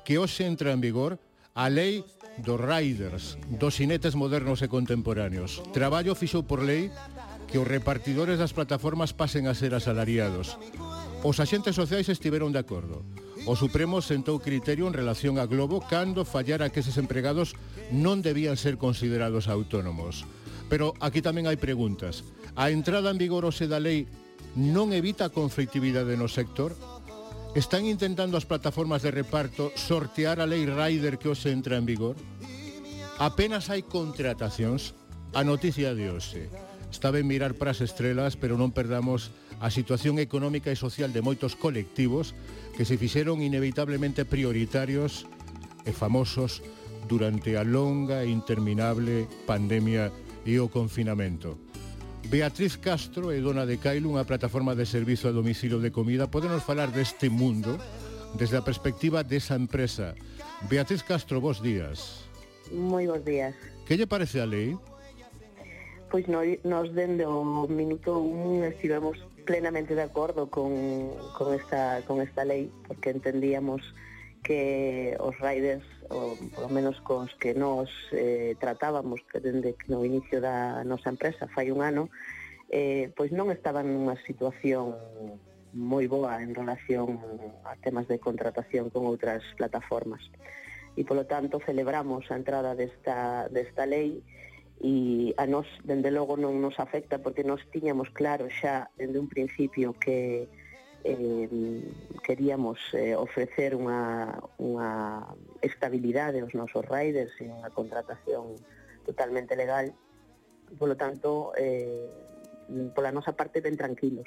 que hoxe entra en vigor a lei dos riders, dos xinetes modernos e contemporáneos. Traballo fixo por lei que os repartidores das plataformas pasen a ser asalariados. Os axentes sociais estiveron de acordo. O Supremo sentou criterio en relación a Globo cando fallara que eses empregados non debían ser considerados autónomos. Pero aquí tamén hai preguntas. A entrada en vigor hoxe da lei non evita a conflitividade no sector? Están intentando as plataformas de reparto sortear a lei Rider que hoxe entra en vigor? Apenas hai contratacións? A noticia de hoxe. Está ben mirar para as estrelas, pero non perdamos a situación económica e social de moitos colectivos que se fixeron inevitablemente prioritarios e famosos durante a longa e interminable pandemia e o confinamento. Beatriz Castro é dona de Cailu, unha plataforma de servizo a domicilio de comida. Pódenos falar deste mundo desde a perspectiva desa empresa. Beatriz Castro, bons días. Moi bons días. Que lle parece a lei? Pois nos dende o minuto 1 estivemos plenamente de acordo con esta lei, porque entendíamos que os riders, ou polo menos cos que nos tratábamos que dende que no inicio da nosa empresa fai un ano, pois non estaban nunha situación moi boa en relación a temas de contratación con outras plataformas. E polo tanto celebramos a entrada desta lei, e a nós, dende logo, non nos afecta porque nós tiñamos claro xa dende un principio que queríamos ofrecer unha estabilidade aos nosos riders e unha contratación totalmente legal. Polo tanto, pola nosa parte, ben tranquilos.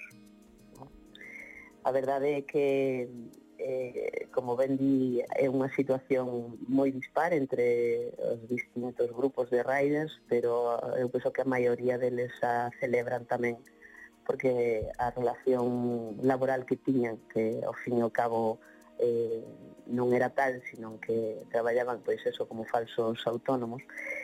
A verdade é que, como ben di, é unha situación moi dispar entre os distintos grupos de riders, pero eu penso que a maioría deles a celebran tamén, porque a relación laboral que tiñan, que ao fin e ao cabo non era tal, sino que traballaban pois eso como falsos autónomos,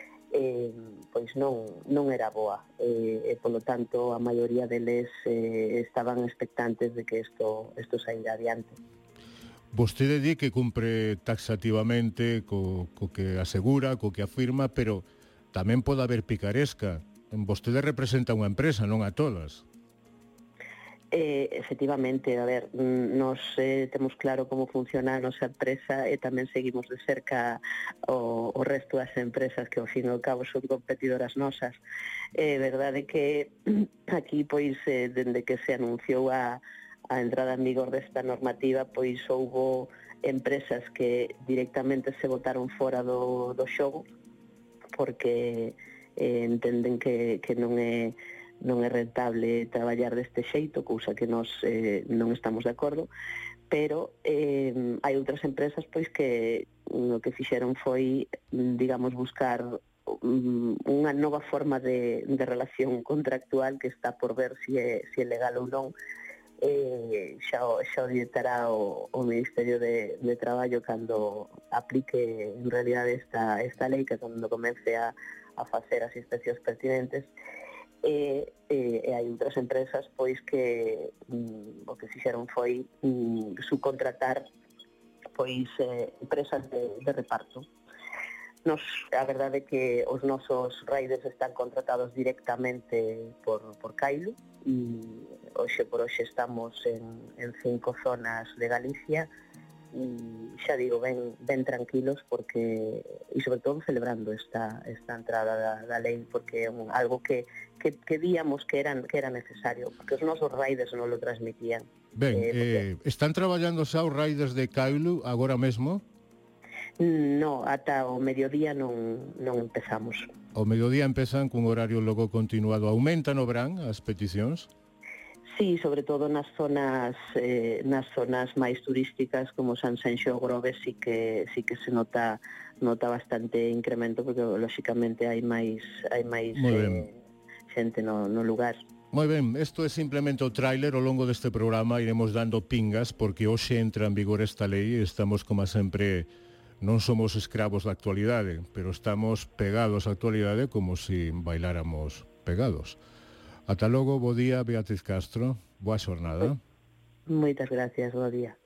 pois non era boa, e polo tanto a maioría deles estaban expectantes de que isto saíra adiante. Vostede di que cumpre taxativamente co que asegura, co que afirma, pero tamén pode haber picaresca. Vostede representa unha empresa, non a todas. Efectivamente, a ver, nos temos claro como funciona a nosa empresa e tamén seguimos de cerca o resto das empresas que ao fin e ao cabo son competidoras nosas. É verdade que aquí, pois, dende que se anunciou a entrada en vigor desta normativa, pois houbo empresas que directamente se botaron fora do xogo porque entenden que non é rentable traballar deste xeito, cousa que nós non estamos de acordo, pero hai outras empresas pois que o que fixeron foi, digamos, buscar unha nova forma de relación contractual que está por ver se é legal ou non. Xa o dictará o Ministerio de Traballo cando aplique en realidade esta lei, que cando comece a facer as inspeccións pertinentes. E hai outras empresas pois que o que fixeron foi subcontratar pois empresas de reparto. Nos, a verdade é que os nosos riders están contratados directamente por Cailu, e hoxe por hoxe estamos en 5 zonas de Galicia, e xa digo, ben tranquilos, porque e sobre todo celebrando esta entrada da lei, porque é algo que víamos que era necesario, porque os nosos riders non lo transmitían. Ben, están traballando xa os riders de Cailu agora mesmo? No, ata o mediodía non empezamos. Ao mediodía empezan cun horario logo continuado. Aumentan o verán as peticións? Sí, sobre todo nas zonas máis turísticas como San Xenxo, Grove, sí que se nota bastante incremento, porque lóxicamente hai máis xente no lugar. Moi ben, isto é simplemente o tráiler. Ao longo deste programa iremos dando pingas, porque hoxe entra en vigor esta lei e estamos, como sempre, non somos escravos da actualidade, pero estamos pegados á actualidade como se bailáramos pegados. Ata logo, bo día, Beatriz Castro. Boa xornada. Moitas gracias, bo día.